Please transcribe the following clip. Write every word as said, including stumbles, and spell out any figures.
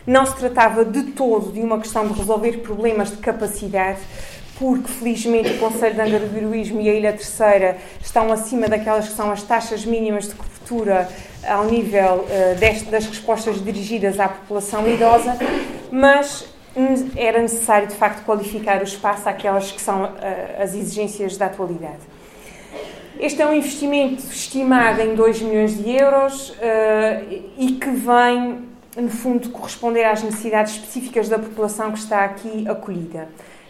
Não se tratava de todo de uma questão de resolver problemas de capacidade, porque felizmente o Conselho de Andaruísmo e a Ilha Terceira estão acima daquelas que são as taxas mínimas de cobertura ao nível uh, deste, das respostas dirigidas à população idosa, mas era necessário de facto qualificar o espaço àquelas que são uh, as exigências da atualidade. Este é um investimento estimado em dois milhões de euros uh, e que vem, no fundo, corresponder às necessidades específicas da população que está aqui acolhida.